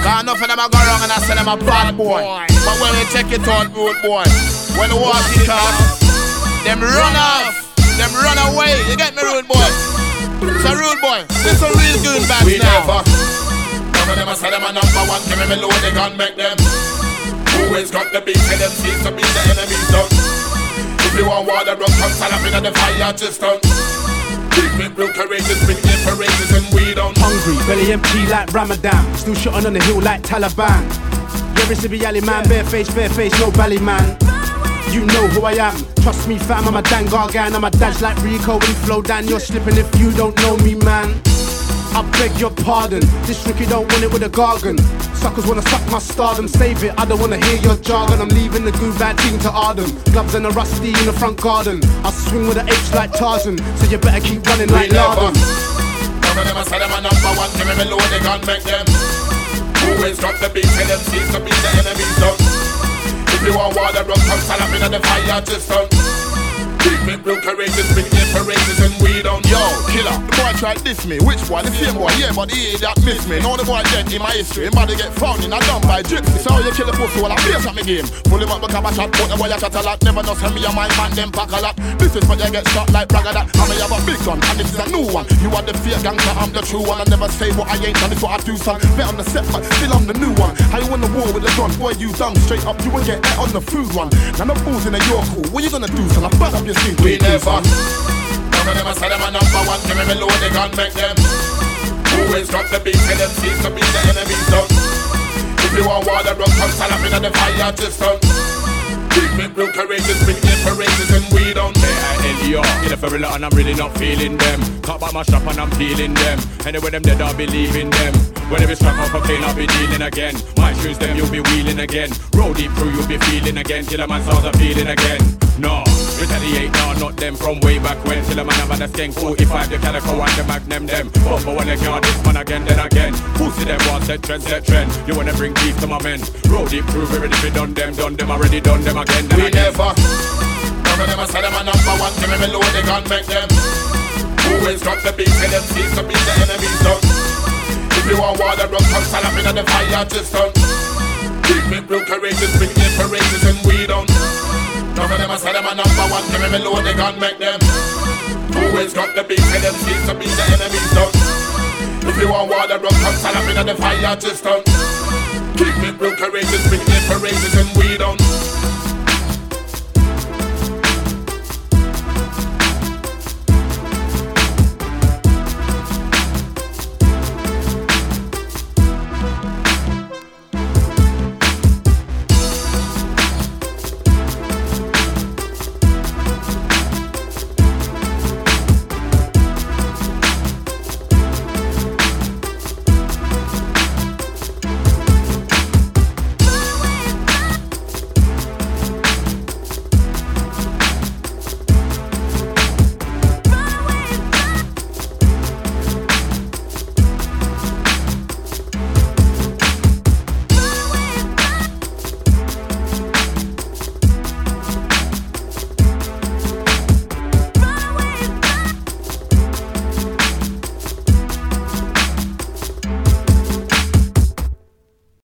Cause enough of them a go wrong and I say them a bad boy. But when we check it out, rude boy, when the war kick off, them run off, them run away. You get me, rude boy? So rude boy, this a real good batch we now. Never. None of them a say them a number one. Give me load the gun, make them. Always got the beat, tell them seems to be the enemy's done. If you want water, run, come stand up in the fire, just done. Keep me real courageous, bring in parages and we don't. Hungry, belly empty like Ramadan. Still shooting on the hill like Taliban. Yeah, it's the alley man, bare face, no belly man. You know who I am, trust me fam, I'm a dang gargan. I'm a dash like Rico and flow down. You're slipping if you don't know me, man. I beg your pardon, this rookie don't want it with a gargan. Suckers wanna suck my stardom, save it, I don't wanna hear your jargon. I'm leaving the goo bad team to Arden. Gloves and a rusty in the front garden. I swing with an H like Tarzan, so you better keep running like Larden. None of them a say them a number one, give me load the gun, make them. Always got the beat, tell them seems to be the enemy's done. If you want water, run, come stand up in the fire, just done. Keep me real courageous, bring in parages and we don't. Yo, killer, the boy tried diss me. Which boy? The same boy, yeah, but he that miss me. Now the boy dead in my history. Him body get found in a dump by gypsy. So you kill a pussy while I face at me game. Pull him up because I shot, but the boy I chat a lot. Never know send me a mind man, them pack a lot. This is what you get shot like bragga that. I may have a big gun, and this is a new one. You are the fake gangster, I'm the true one. I never say what I ain't, and it's what I do, son. Bet on the set, but still I'm the new one. How you win the war with a gun? Boy, you dumb. Straight up, you will get that on the food one. Now the fools in a York cool. What you gonna do, son? I burn up your sleep. We never. None of them a say them a number one. Give me load the gun, make them. Always got the beat, tell them seems to be the enemy's done. If you want water, run, come stand up in the fire, just done. Keep me real courageous, bring in parages and we don't. L.E.O. in a ferry lot and I'm really not feeling them. Can't buy my shop and I'm feeling them. Anyway them dead I'll be leaving them. Whenever it's struck up a plane I'll be dealing again. My shoes them you'll be wheeling again. Roll deep through you'll be feeling again. Till a man starts a feeling again. No, retaliate now, not them from way back when. Till a man have had a skank 45 the calico and the magnum them. But when they can't this man again then again. Pussy them want set trend. You wanna bring beef to my men. Roll deep through we ready to done them already done them again. We never. None of them a say them a number one. Give me load the gun, make them. Always got the beat, tell them seems to be the enemy's done. If you want water, run, come stand up in the fire, just done. Keep me real courageous, bring in parages and we don't. None of them a say them a number one. Give me load the gun, make them. Always got the beat, tell them seems to be the enemy's done. If you want water, run, come stand up in the fire, just done. Keep me real courageous, bring in parages